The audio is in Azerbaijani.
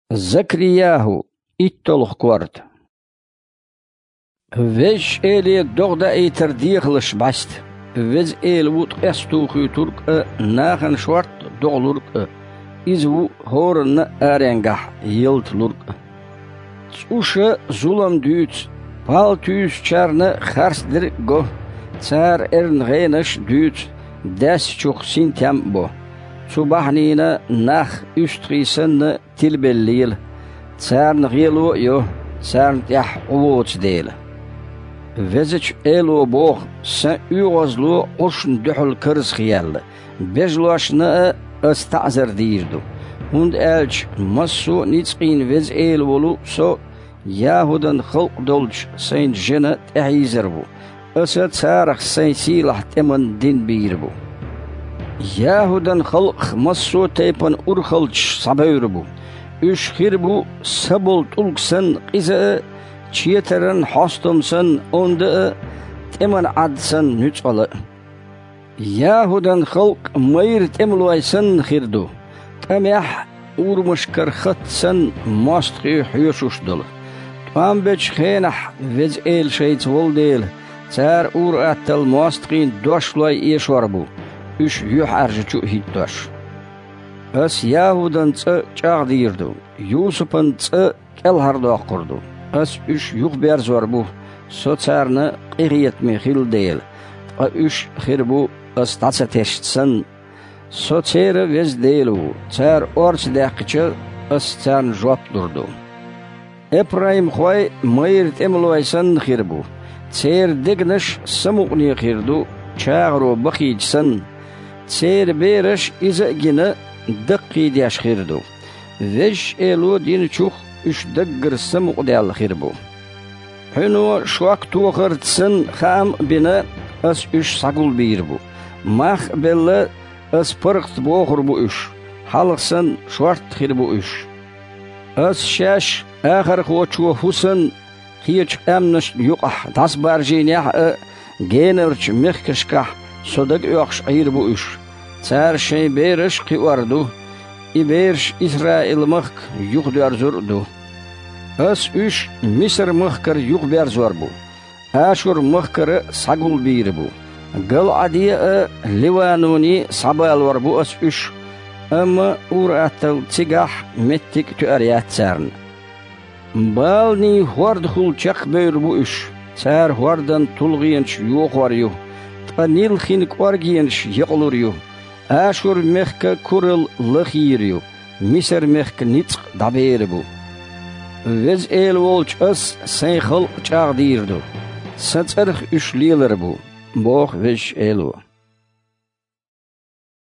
Закрияху иттолх кварт. Веж эли догда эйтер дихлыш баст. Вез эл вут эстухи турк нахан шварт доглурк. Изву хорна аренгах йылт лурк. Уша зулам дүйц. Пал түйс чарна харсдир го. Цар эрнгенеш дүйц. Дәс чух синтям бо. Subahniina nach üstriisen tilbellil. Царн гилу йо, царн тях увоц дел. Везич элу бог са угозлу ошн духл кырс хиял. Бежлошна استعذر ديردو. هند элч массу ницqin вез эл волу со яхуден خلق دولش سين جنة تحيزربو. أسا царах سين سيلح تمن دين بيربو. Яхудан халq массу тайпан урхалч сабайрбу. Үш хирбу сабул тулксан қиза чиетерен хостумсан онда теман адсан нүцалы. Яхудан халq майр темлуайсан хирду. Тамях урмышкар хатсан мастқи хюшушдал. Тамбеч хенах вез эл шейц волдел. Цар ур аттал мастқин дошлай ешварбу. Үш юх аржычу хитташ. Ас Яхудан ца чаг дирду. Юсупан ца келхарду аққырду. Ас үш юх берзварбу. Со царны қиғиетме хил дейл. Үш хирбу ас таца тештсан. Со цері вез дейлу. Цар орц дәқчы ас царн жуап дурду. Эпраим хвай майр темлуайсан хирбу. Цер дегнаш самуқни хирду. Чагру бақичсан. Цер береш иза гина даққи дяш хирду. Веж элу дин чух үш даггар самуқ дял хирбу. Хуну шуак туахыртсан хам бина ас үш сагул бирбу. Мах белла ас пырқт бохурбу үш. Халықсан шуарт хирбу үш. Ас шаш ахар хуачу хусан хияч амнаш юқах тас баржинях генерч мехкашках صدق يخش عير بوش صار شيء بيرش قواردو إبيرش إسرائيل مخك يخدر زردو أس إيش مصر مخكر يخبر زربو آشور مخكر سقول بيربو قل عدية لوانوني صبال وربو أس إيش أما أوراتل تيجاح متك تأريات سارن بالني هورد خل شق بيربو إيش صار هوردن تلغينش يوخوريو Анил хинк оргиенш яqlurю. Ашур мехка курыл лахирю. Мисер мехка ницq дабербу. Вез эл волч ас сайн хал чагдирду. Сацарх үш лилербу. Бог веш элу.